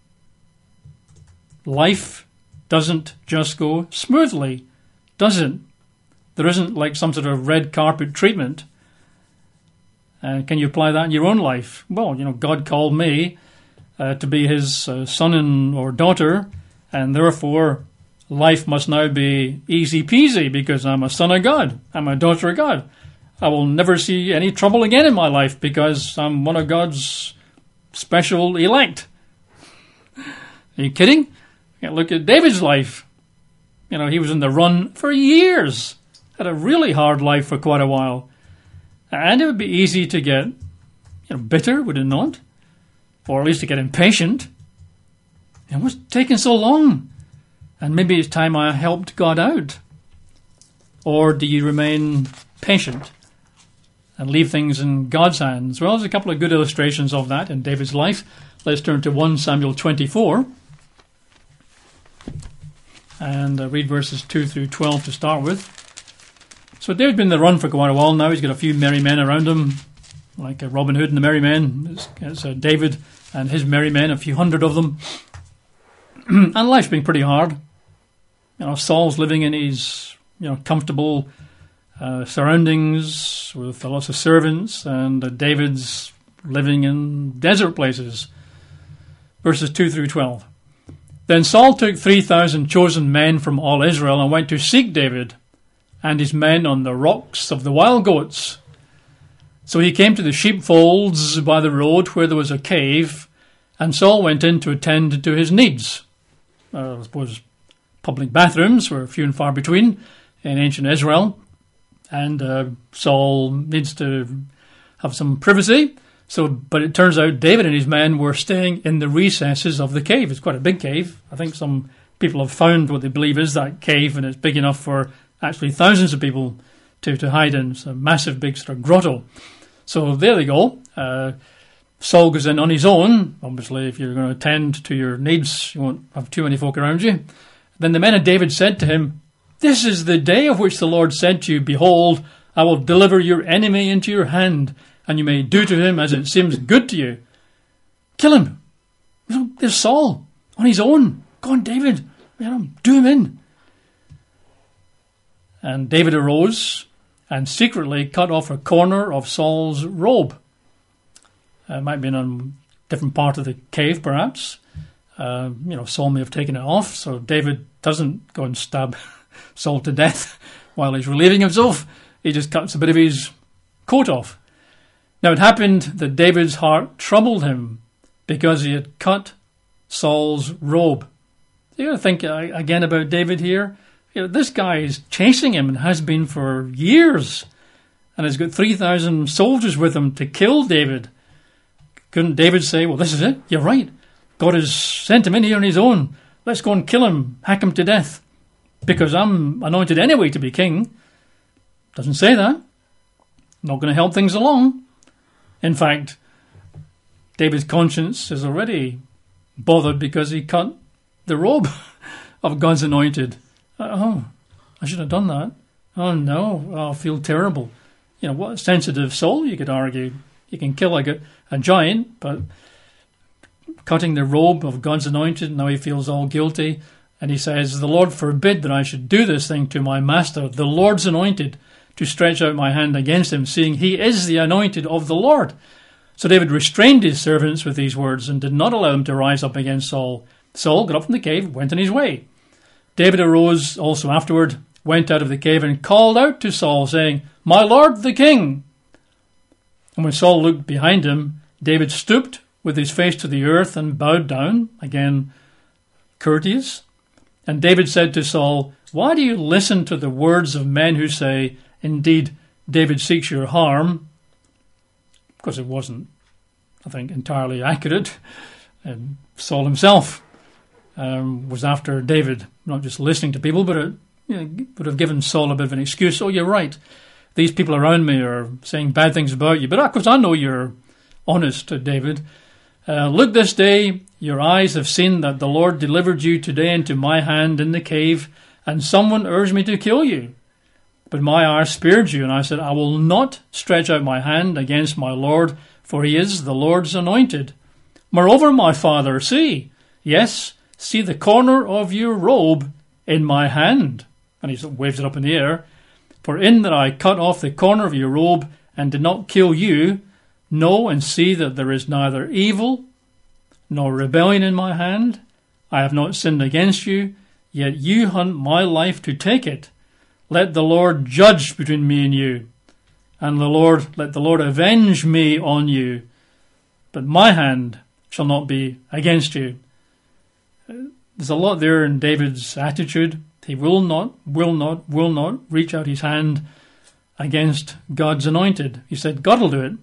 life doesn't just go smoothly, does it? There isn't like some sort of red carpet treatment. Can you apply that in your own life? Well, God called me to be his son or daughter, and therefore life must now be easy peasy because I'm a son of God. I'm a daughter of God. I will never see any trouble again in my life because I'm one of God's special elect. Are you kidding? Look at David's life. He was in the run for years. Had a really hard life for quite a while. And it would be easy to get bitter, would it not? Or at least to get impatient. And what's taking so long? And maybe it's time I helped God out. Or do you remain patient and leave things in God's hands? Well, there's a couple of good illustrations of that in David's life. Let's turn to 1 Samuel 24. And read verses 2 through 12 to start with. So David's been in the run for quite a while now. He's got a few merry men around him. like Robin Hood and the Merry Men. It's David and his merry men, a few hundred of them. And life's been pretty hard. Saul's living in his comfortable surroundings with lots of servants, and David's living in desert places. Verses 2 through 12. Then Saul took 3,000 chosen men from all Israel and went to seek David and his men on the rocks of the wild goats. So he came to the sheepfolds by the road where there was a cave, and Saul went in to attend to his needs. I suppose public bathrooms were few and far between in ancient Israel, and Saul needs to have some privacy. But it turns out David and his men were staying in the recesses of the cave. It's quite a big cave. I think some people have found what they believe is that cave, and it's big enough for actually thousands of people to hide in. It's a massive, big sort of grotto. So there they go. Saul goes in on his own. Obviously, if you're going to attend to your needs, you won't have too many folk around you. Then the men of David said to him, "This is the day of which the Lord said to you, Behold, I will deliver your enemy into your hand, and you may do to him as it seems good to you. Kill him. There's Saul on his own. Go on, David. Do him in." And David arose and secretly cut off a corner of Saul's robe. It might have been on a different part of the cave, perhaps. Saul may have taken it off, so David doesn't go and stab Saul to death while he's relieving himself. He just cuts a bit of his coat off. Now it happened that David's heart troubled him because he had cut Saul's robe. You got to think again about David here. This guy is chasing him and has been for years, and has got 3,000 soldiers with him to kill David. Couldn't David say, "Well, this is it. You're right. God has sent him in here on his own. Let's go and kill him, hack him to death, because I'm anointed anyway to be king"? Doesn't say that. Not going to help things along. In fact, David's conscience is already bothered because he cut the robe of God's anointed. I should have done that. Oh no, I'll feel terrible. What a sensitive soul, you could argue. You can kill like a giant, but cutting the robe of God's anointed, now he feels all guilty. And he says, "The Lord forbid that I should do this thing to my master, the Lord's anointed, to stretch out my hand against him, seeing he is the anointed of the Lord." So David restrained his servants with these words and did not allow them to rise up against Saul. Saul got up from the cave, went on his way. David arose also afterward, went out of the cave and called out to Saul, saying, "My lord the king." And when Saul looked behind him, David stooped with his face to the earth and bowed down, again courteous. And David said to Saul, "Why do you listen to the words of men who say, 'Indeed, David seeks your harm'?" Because it wasn't, I think, entirely accurate. And Saul himself was after David, not just listening to people, but would have given Saul a bit of an excuse. "Oh, you're right. These people around me are saying bad things about you. But of course I know you're honest, David. Look, this day your eyes have seen that the Lord delivered you today into my hand in the cave, and someone urged me to kill you. But my eyes spared you, and I said, I will not stretch out my hand against my Lord, for he is the Lord's anointed. Moreover, my father, see the corner of your robe in my hand." And he waves it up in the air. "For in that I cut off the corner of your robe and did not kill you, know and see that there is neither evil nor rebellion in my hand. I have not sinned against you, yet you hunt my life to take it. Let the Lord judge between me and you, and let the Lord avenge me on you. But my hand shall not be against you." There's a lot there in David's attitude. He will not reach out his hand against God's anointed. He said, God will do it.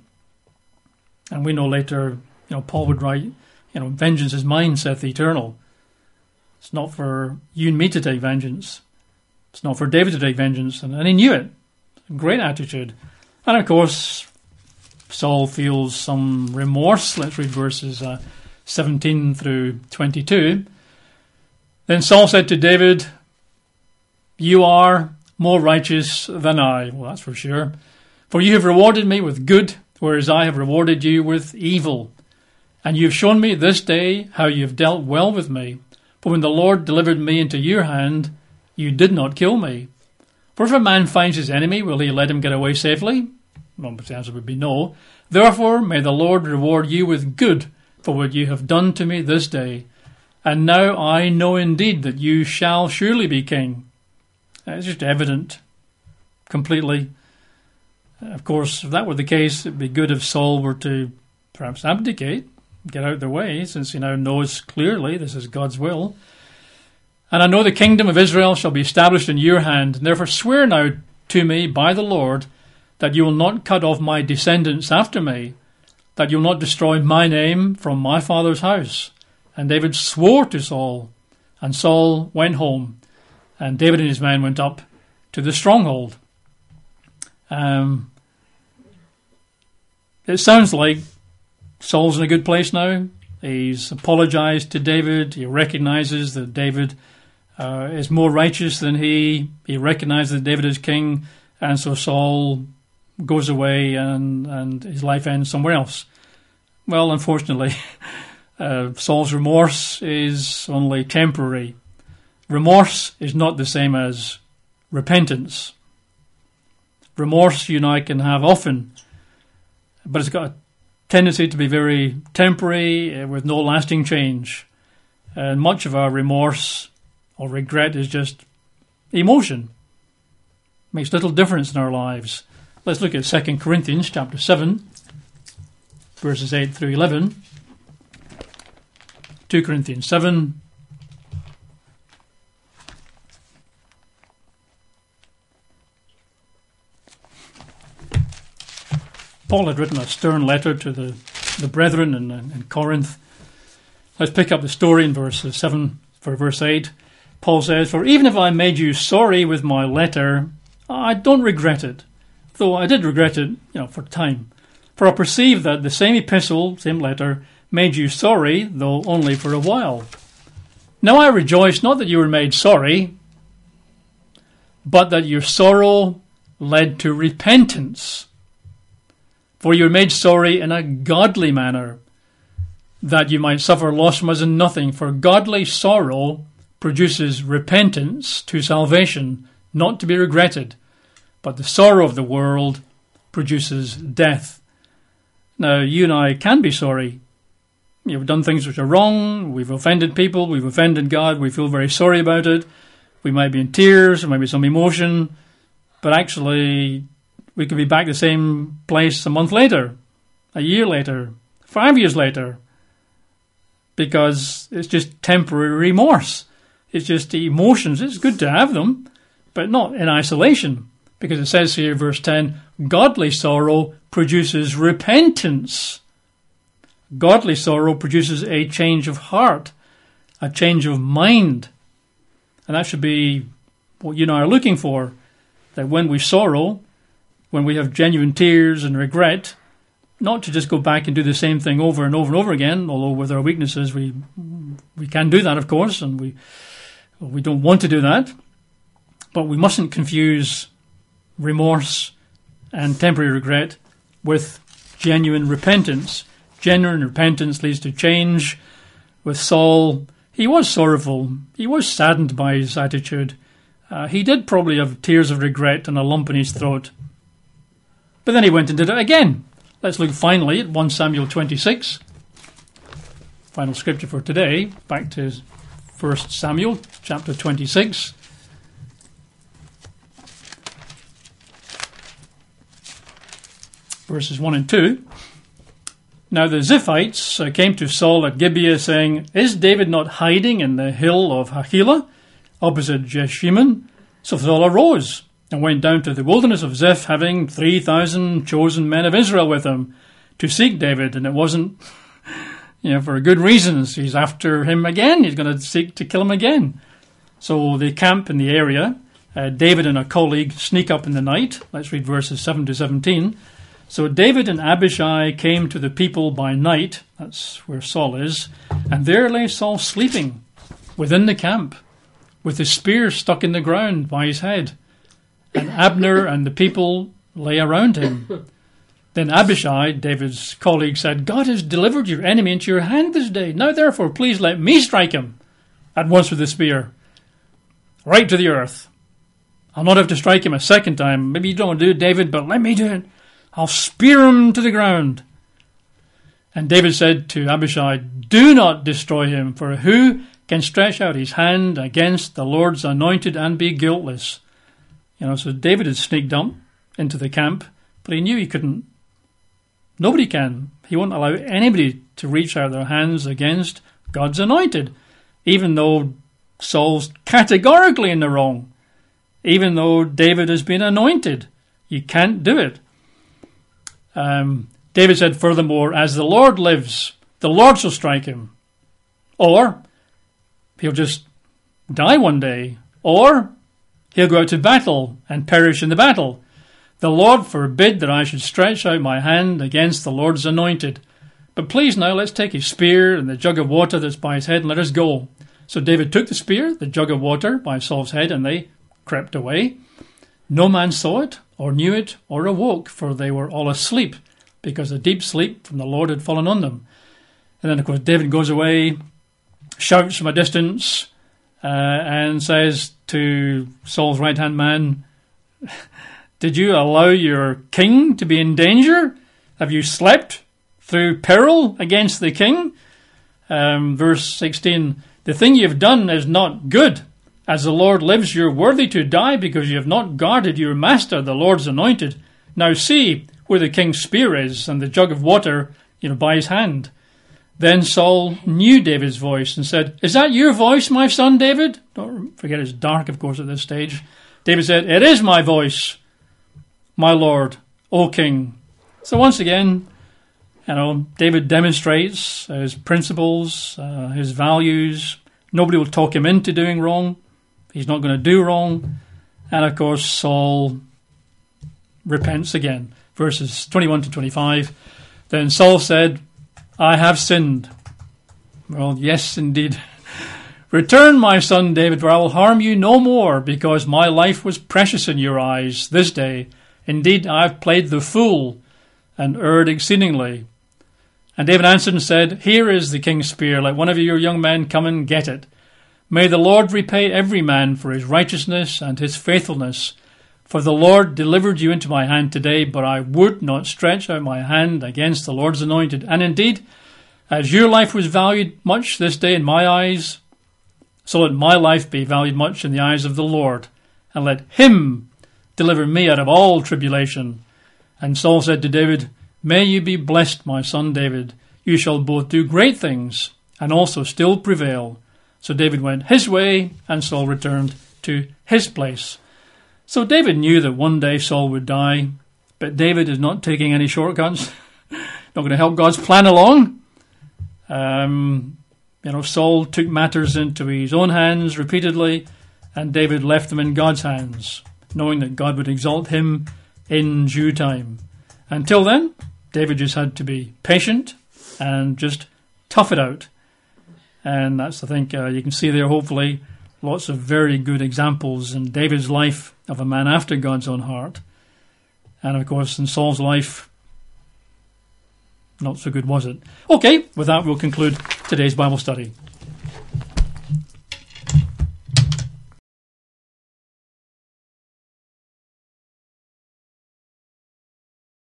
And we know later, Paul would write, vengeance is mine, saith the Eternal. It's not for you and me to take vengeance. It's not for David to take vengeance. And he knew it. Great attitude. And of course, Saul feels some remorse. Let's read verses 17 through 22. Then Saul said to David, "You are more righteous than I." Well, that's for sure. "For you have rewarded me with good whereas I have rewarded you with evil. And you have shown me this day how you have dealt well with me. For when the Lord delivered me into your hand, you did not kill me. For if a man finds his enemy, will he let him get away safely? Well, the answer would be no. Therefore, may the Lord reward you with good for what you have done to me this day. And now I know indeed that you shall surely be king. It's just evident, completely. Of course, if that were the case, it would be good if Saul were to perhaps abdicate, get out of the way, since he now knows clearly this is God's will. And I know the kingdom of Israel shall be established in your hand, and therefore swear now to me by the Lord that you will not cut off my descendants after me, that you will not destroy my name from my father's house. And David swore to Saul, and Saul went home, and David and his men went up to the stronghold. It sounds like Saul's in a good place now. He's apologized to David. He recognizes that David is more righteous than he. He recognizes that David is king, and so Saul goes away and his life ends somewhere else. Well, unfortunately, Saul's remorse is only temporary. Remorse is not the same as repentance. Remorse you and I can have often, but it's got a tendency to be very temporary with no lasting change. And much of our remorse or regret is just emotion. Makes little difference in our lives. Let's look at 2 Corinthians chapter 7, verses 8 through 11. 2 Corinthians 7. Paul had written a stern letter to the brethren in Corinth. Let's pick up the story in verse 7 for verse 8. Paul says, "For even if I made you sorry with my letter, I don't regret it, though I did regret it, for a time. For I perceive that the same epistle, same letter, made you sorry, though only for a while. Now I rejoice not that you were made sorry, but that your sorrow led to repentance. For you were made sorry in a godly manner, that you might suffer loss from us in nothing. For godly sorrow produces repentance to salvation, not to be regretted. But the sorrow of the world produces death." Now, you and I can be sorry. We've done things which are wrong. We've offended people. We've offended God. We feel very sorry about it. We might be in tears. There might be some emotion. But actually, we could be back the same place a month later, a year later, 5 years later, because it's just temporary remorse. It's just emotions. It's good to have them, but not in isolation, because it says here, verse 10, godly sorrow produces repentance. Godly sorrow produces a change of heart, a change of mind. And that should be what you and I are looking for, that when we sorrow, when we have genuine tears and regret, not to just go back and do the same thing over and over and over again, although with our weaknesses we can do that, of course, and we don't want to do that. But we mustn't confuse remorse and temporary regret with genuine repentance. Genuine repentance leads to change. With Saul, he was sorrowful. He was saddened by his attitude. He did probably have tears of regret and a lump in his throat. But then he went and did it again. Let's look finally at 1 Samuel 26. Final scripture for today. Back to 1 Samuel chapter 26. Verses 1 and 2. Now the Ziphites came to Saul at Gibeah, saying, "Is David not hiding in the hill of Hachilah, opposite Jeshimon?" So Saul arose and went down to the wilderness of Ziph, having 3,000 chosen men of Israel with him, to seek David. And it wasn't, for good reasons. He's after him again. He's going to seek to kill him again. So they camp in the area. David and a colleague sneak up in the night. Let's read verses 7 to 17. "So David and Abishai came to the people by night," that's where Saul is, "and there lay Saul sleeping within the camp, with his spear stuck in the ground by his head. And Abner and the people lay around him. Then Abishai, David's colleague, said, God has delivered your enemy into your hand this day. Now therefore, please let me strike him at once with the spear, right to the earth. I'll not have to strike him a second time. Maybe you don't want to do it, David, but let me do it. I'll spear him to the ground. And David said to Abishai, do not destroy him, for who can stretch out his hand against the Lord's anointed and be guiltless? So David had sneaked up into the camp, but he knew he couldn't. Nobody can. He won't allow anybody to reach out their hands against God's anointed, even though Saul's categorically in the wrong. Even though David has been anointed, you can't do it. David said furthermore, as the Lord lives, the Lord shall strike him. Or he'll just die one day. Or he'll go out to battle and perish in the battle. The Lord forbid that I should stretch out my hand against the Lord's anointed. But please now let's take his spear and the jug of water that's by his head and let us go. So David took the spear, the jug of water by Saul's head, and they crept away. No man saw it, or knew it, or awoke, for they were all asleep, because a deep sleep from the Lord had fallen on them. And then, of course, David goes away, shouts from a distance, and says to Saul's right-hand man, did you allow your king to be in danger? Have you slept through peril against the king? Verse 16, the thing you have done is not good. As the Lord lives, you're worthy to die because you have not guarded your master, the Lord's anointed. Now see where the king's spear is and the jug of water, by his hand. Then Saul knew David's voice and said, is that your voice, my son David? Don't forget it's dark, of course, at this stage. David said, it is my voice, my Lord, O King. So once again, David demonstrates his principles, his values. Nobody will talk him into doing wrong. He's not going to do wrong. And of course, Saul repents again. Verses 21 to 25. Then Saul said, I have sinned. Well, yes, indeed. Return, my son David, for I will harm you no more, because my life was precious in your eyes this day. Indeed, I have played the fool and erred exceedingly. And David answered and said, here is the king's spear. Let one of your young men come and get it. May the Lord repay every man for his righteousness and his faithfulness. For the Lord delivered you into my hand today, but I would not stretch out my hand against the Lord's anointed. And indeed, as your life was valued much this day in my eyes, so let my life be valued much in the eyes of the Lord. And let him deliver me out of all tribulation. And Saul said to David, may you be blessed, my son David. You shall both do great things and also still prevail. So David went his way, and Saul returned to his place. So David knew that one day Saul would die, but David is not taking any shortcuts. Not going to help God's plan along. Saul took matters into his own hands repeatedly, and David left them in God's hands, knowing that God would exalt him in due time. Until then, David just had to be patient and just tough it out. And that's, I think, you can see there, hopefully, lots of very good examples in David's life of a man after God's own heart. And, of course, in Saul's life, not so good, was it? Okay, with that, we'll conclude today's Bible study.